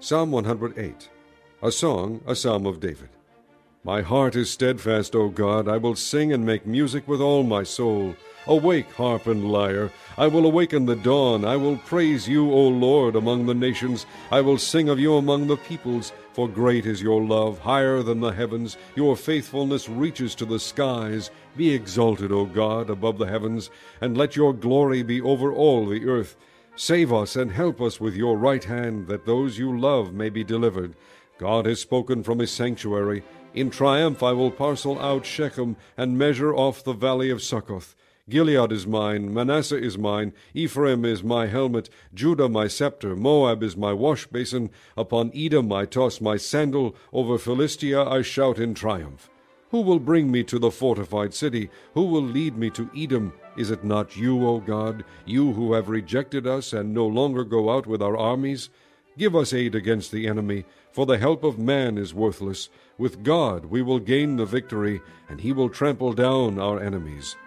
Psalm 108, a song, a psalm of David. My heart is steadfast, O God. I will sing and make music with all my soul. Awake, harp and lyre. I will awaken the dawn. I will praise you, O Lord, among the nations. I will sing of you among the peoples. For great is your love, higher than the heavens. Your faithfulness reaches to the skies. Be exalted, O God, above the heavens, and let your glory be over all the earth. Save us and help us with your right hand, that those you love may be delivered. God has spoken from his sanctuary. In triumph I will parcel out Shechem, and measure off the valley of Succoth. Gilead is mine, Manasseh is mine, Ephraim is my helmet, Judah my scepter, Moab is my wash basin. Upon Edom I toss my sandal, over Philistia I shout in triumph. Who will bring me to the fortified city? Who will lead me to Edom? Is it not you, O God, you who have rejected us and no longer go out with our armies? Give us aid against the enemy, for the help of man is worthless. With God we will gain the victory, and he will trample down our enemies.